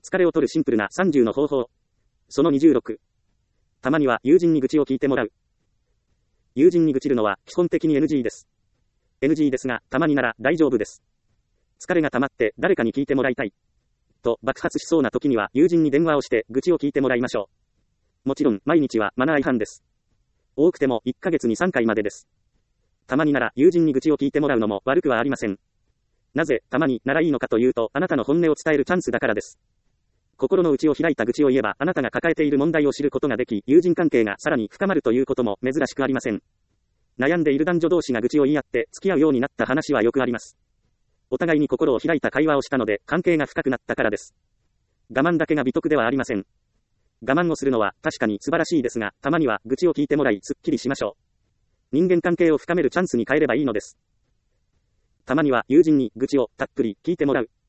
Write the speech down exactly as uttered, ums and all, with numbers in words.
疲れを取るシンプルなさんじゅうの方法。そのにじゅうろく。たまには友人に愚痴を聞いてもらう。友人に愚痴るのは基本的に エヌジー です。エヌジー ですが、たまになら大丈夫です。疲れが溜まって誰かに聞いてもらいたい。と爆発しそうな時には友人に電話をして愚痴を聞いてもらいましょう。もちろん毎日はマナー違反です。多くてもいっかげつにさんかいまでです。たまになら友人に愚痴を聞いてもらうのも悪くはありません。なぜたまにならいいのかというと、あなたの本音を伝えるチャンスだからです。心の内を開いた愚痴を言えば、あなたが抱えている問題を知ることができ、友人関係がさらに深まるということも珍しくありません。悩んでいる男女同士が愚痴を言い合って付き合うようになった話はよくあります。お互いに心を開いた会話をしたので関係が深くなったからです。我慢だけが美徳ではありません。我慢をするのは確かに素晴らしいですが、たまには愚痴を聞いてもらいすっきりしましょう。人間関係を深めるチャンスに変えればいいのです。たまには友人に愚痴をたっぷり聞いてもらう。